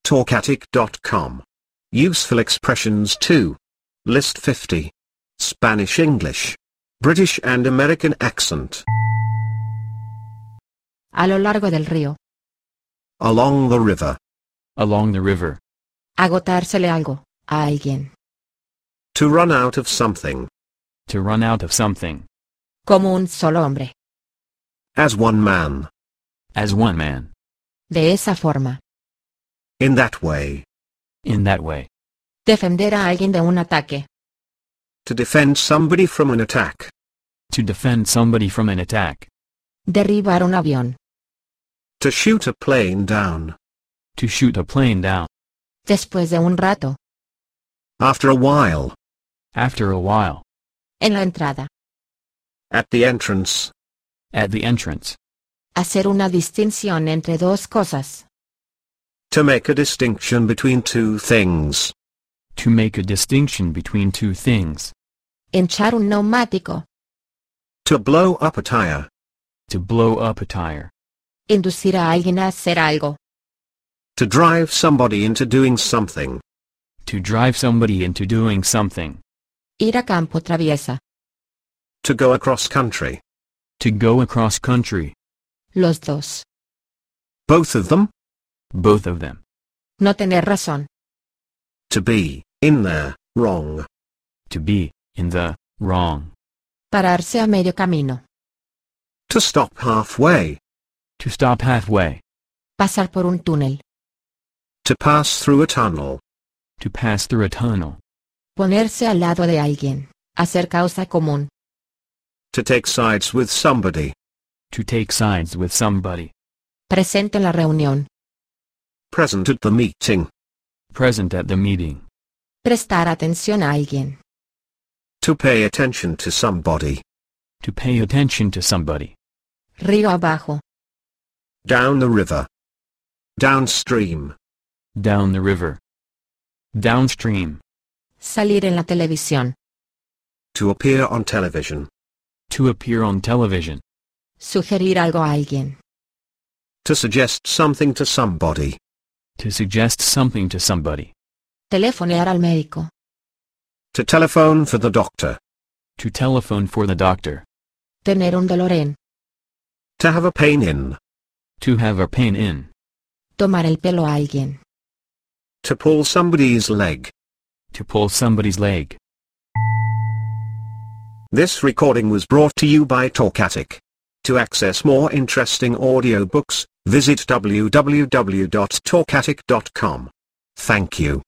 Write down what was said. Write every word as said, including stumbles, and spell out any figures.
talkatic dot com. Useful expressions two. List fifty. Spanish English. British and American accent. A lo largo del río. Along the river. Along the river. Agotársele algo, a alguien. To run out of something. To run out of something. Como un solo hombre. As one man. As one man. De esa forma. In that way. In that way. Defender a alguien de un ataque. To defend somebody from an attack. To defend somebody from an attack. Derribar un avión. To shoot a plane down. To shoot a plane down. Después de un rato. After a while. After a while. En la entrada. At the entrance. At the entrance. Hacer una distinción entre dos cosas. To make a distinction between two things. To make a distinction between two things. Hinchar un neumático. To blow up a tire. To blow up a tire. Inducir a alguien a hacer algo. To drive somebody into doing something. To drive somebody into doing something. Ir a campo traviesa. To go across country. To go across country. Los dos. Both of them. Both of them. No tener razón. To be, in there, wrong. To be, in the, wrong. Pararse a medio camino. To stop halfway. To stop halfway. Pasar por un túnel. To pass through a tunnel. To pass through a tunnel. Ponerse al lado de alguien. Hacer causa común. To take sides with somebody. To take sides with somebody. Presente en la reunión. Present at the meeting. Present at the meeting. Prestar atención a alguien. To pay attention to somebody. To pay attention to somebody. Río abajo. Down the river. Downstream. Down the river. Downstream. Salir en la televisión. To appear on television. To appear on television. Sugerir algo a alguien. To suggest something to somebody. To suggest something to somebody. Telefonear al médico. To telephone for the doctor. To telephone for the doctor. Tener un dolor en. To have a pain in. To have a pain in. Tomar el pelo a alguien. To pull somebody's leg. To pull somebody's leg. This recording was brought to you by Talkatic. To access more interesting audiobooks, visit w w w dot talkatic dot com. Thank you.